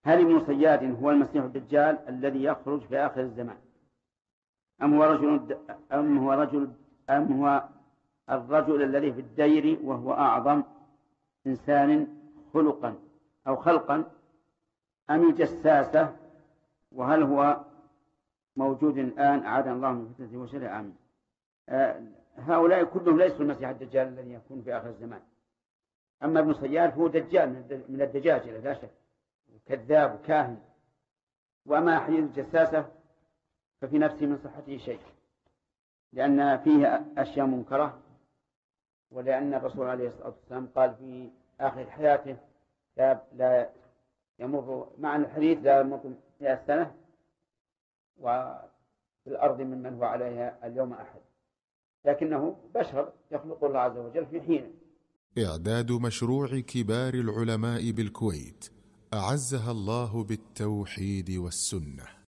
هل ابن صياد هو المسيح الدجال الذي يخرج في آخر الزمان، أم هو الرجل الذي في الدير وهو أعظم إنسان خلقا أو خلقا، أم الجساسة، وهل هو موجود الآن أعاذنا الله من فتنته وشره آمين. هؤلاء كلهم ليسوا المسيح الدجال الذي يكون في آخر الزمان. أما ابن صياد هو دجال من الدجاجلة لا شك، كذاب وكاهن. وأما حديث الجساسة ففي نفسه من صحته شيء، لأن فيه أشياء منكرة، ولأن الرسول عليه الصلاة والسلام قال في آخر حياته لا يمر مع الحديث لا يمر 100 سنة وفي الأرض ممن هو عليها اليوم أحد، لكنه بشر يخلق الله عز وجل في حين. إعداد مشروع كبار العلماء بالكويت أعزها الله بالتوحيد والسنة.